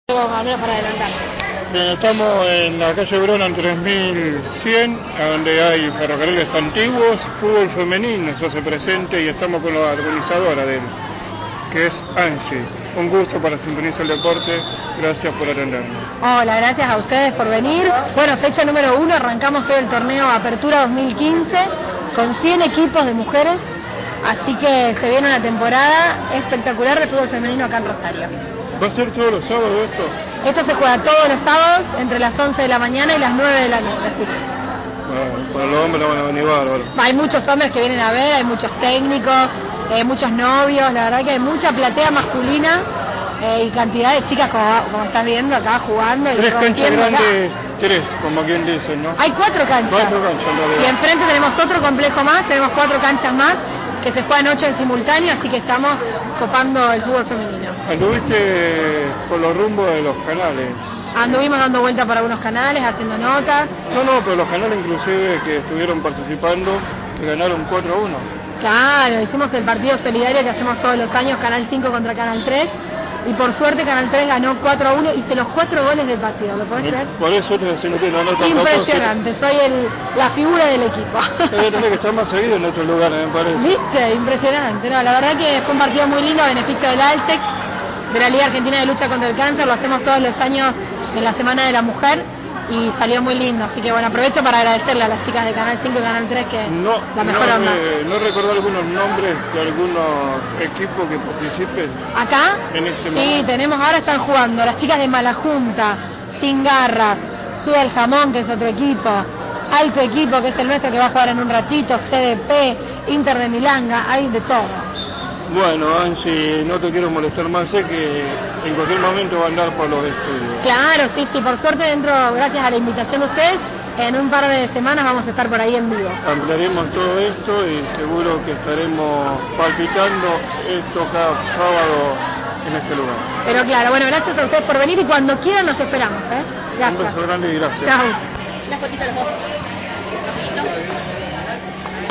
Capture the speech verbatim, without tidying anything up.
Para adelantar. Bien, estamos en la calle Bronan tres mil cien, donde hay ferrocarriles antiguos, fútbol femenino se hace presente y estamos con la organizadora de él, que es Angie. Un gusto para Sintonizar el Deporte, gracias por atendernos. Hola, gracias a ustedes por venir. Bueno, fecha número uno, arrancamos hoy el torneo Apertura dos mil quince con cien equipos de mujeres, así que se viene una temporada espectacular de fútbol femenino acá en Rosario. ¿Va a ser todos los sábados esto? Esto se juega todos los sábados entre las once de la mañana y las nueve de la noche, así que... Bueno, para los hombres van a venir bárbaros. Hay muchos hombres que vienen a ver, hay muchos técnicos, eh, muchos novios, la verdad que hay mucha platea masculina eh, y cantidad de chicas como, como estás viendo acá jugando. Tres y canchas grandes, acá. tres, como quien dice, ¿no? Hay cuatro canchas. Cuatro canchas en realidad. Y enfrente tenemos otro complejo más, tenemos cuatro canchas más, que se juegan ocho en simultáneo, así que estamos copando el fútbol femenino. Anduviste por los rumbos de los canales. Anduvimos dando vuelta por algunos canales, haciendo notas. No, no, pero los canales inclusive que estuvieron participando, que ganaron cuatro a uno. Claro, hicimos el partido solidario que hacemos todos los años, Canal cinco contra Canal tres, y por suerte Canal tres ganó cuatro a uno, hice los cuatro goles del partido, ¿lo podés creer? Por eso te decía, no te no, no, impresionante, soy el, la figura del equipo. Debe tener que estar más seguido en otros lugares, me parece. ¿Viste? Impresionante. No, la verdad que fue un partido muy lindo a beneficio del ALSEC, de la Liga Argentina de Lucha contra el Cáncer, lo hacemos todos los años en la Semana de la Mujer y salió muy lindo, así que bueno, aprovecho para agradecerle a las chicas de Canal cinco y Canal tres que no, la mejor no, onda. Eh, ¿No recordar algunos nombres de algunos equipos que participen? ¿Acá? En este sí, momento. tenemos, ahora están jugando las chicas de Malajunta, Sin Garras, Sube el Jamón, que es otro equipo, Alto Equipo, que es el nuestro que va a jugar en un ratito, C D P, Inter de Milanga, hay de todo. Bueno, Angie, no te quiero molestar más, sé que en cualquier momento va a andar por los estudios. Claro, sí, sí, por suerte dentro, gracias a la invitación de ustedes, en un par de semanas vamos a estar por ahí en vivo. Ampliaremos todo esto y seguro que estaremos palpitando esto cada sábado en este lugar. Pero claro, bueno, gracias a ustedes por venir y cuando quieran nos esperamos, ¿eh? Gracias. Un beso grande y gracias. Chao. Una fotito los dos. Rapidito.